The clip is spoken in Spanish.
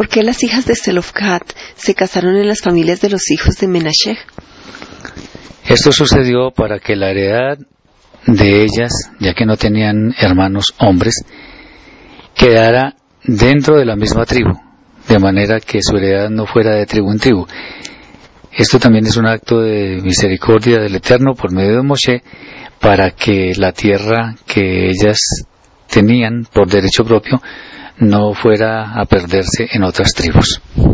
¿Por qué las hijas de Zelofhad se casaron en las familias de los hijos de Menashe? Esto sucedió para que la heredad de ellas, ya que no tenían hermanos hombres, quedara dentro de la misma tribu, de manera que su heredad no fuera de tribu en tribu. Esto también es un acto de misericordia del Eterno por medio de Moshe, para que la tierra que ellas tenían por derecho propio no fuera a perderse en otras tribus.